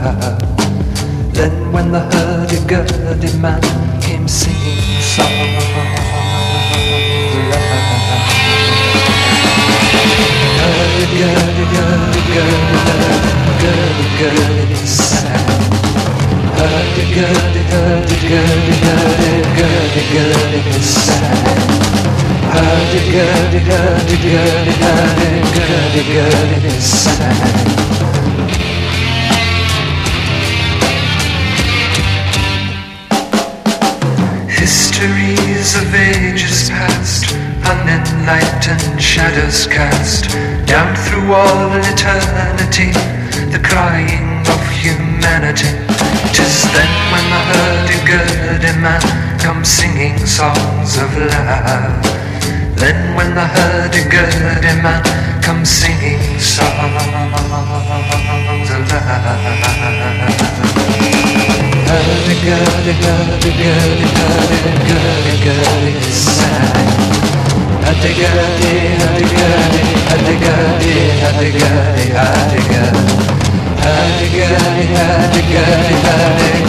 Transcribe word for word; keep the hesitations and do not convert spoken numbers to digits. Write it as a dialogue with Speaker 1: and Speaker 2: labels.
Speaker 1: Then when the hurdy-gurdy man came singing songs of love, hurdy-gurdy-gurdy-gurdy-gurdy-gurdy sang. Hurdy-gurdy-gurdy-gurdy-gurdy-gurdy sang. Hurdy-gurdy-gurdy-gurdy-gurdy-gurdy sang. Histories of ages past, unenlightened shadows cast down through all eternity, the crying of humanity. 'Tis then when the hurdy-gurdy man comes singing songs of love. Then when the hurdy-gurdy man comes singing songs of love. Hurdy-gurdy, hurdy-gurdy, hurdy-gurdy-gurdy sang. Hurdy-gurdy, hurdy-gurdy, hurdy-gurdy, hurdy-gurdy, hurdy-gurdy. Hurdy-gurdy, hurdy-gurdy, hurdy-gurdy.